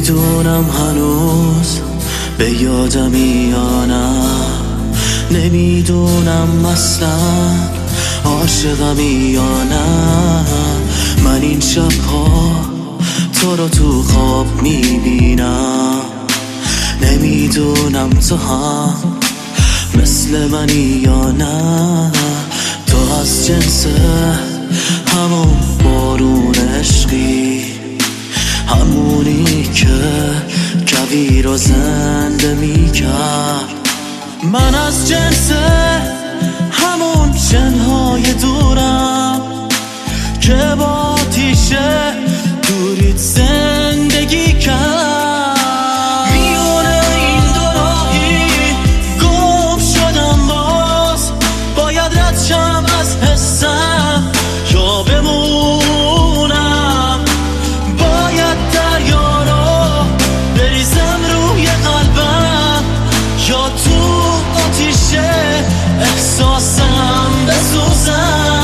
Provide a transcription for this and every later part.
نمیدونم هنوز به یادمی یا نه، نمیدونم اصلا عاشقمی یا نه. من این شبها تو رو تو خواب میبینم، نمیدونم تو هم مثل منی یا نه. تو از جنس همون بارون عشقی، همونی که کویر رو زنده میکرد. من از جنس همون جنهای دورم که با آتیشه دورید زندگی کرد. میونه این دو راهی گم شدم، باز باید رد شم از حسم یا بمونم. باید دریا رو بریزم روی قلبم یا تو آتیشه احساسم بسوزم.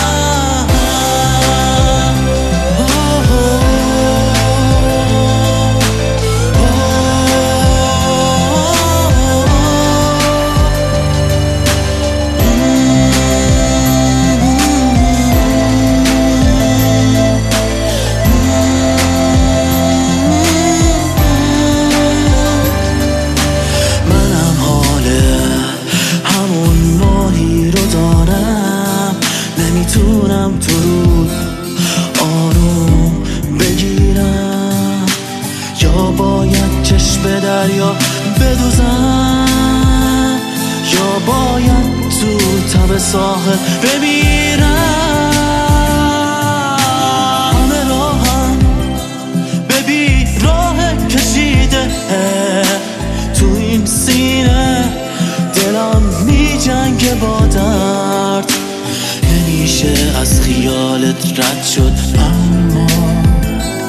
نمیتونم تو رو آروم بگیرم یا باید چشم دریا بدوزم یا باید تو تب ساحل بمیرم. همه راهم ببین راه کشیده تو این سینه، دلم میجنگه با درد. نمیشه از خیالت رد شد، اما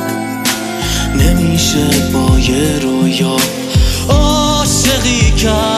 نمیشه با یه رویا عاشقی کرد.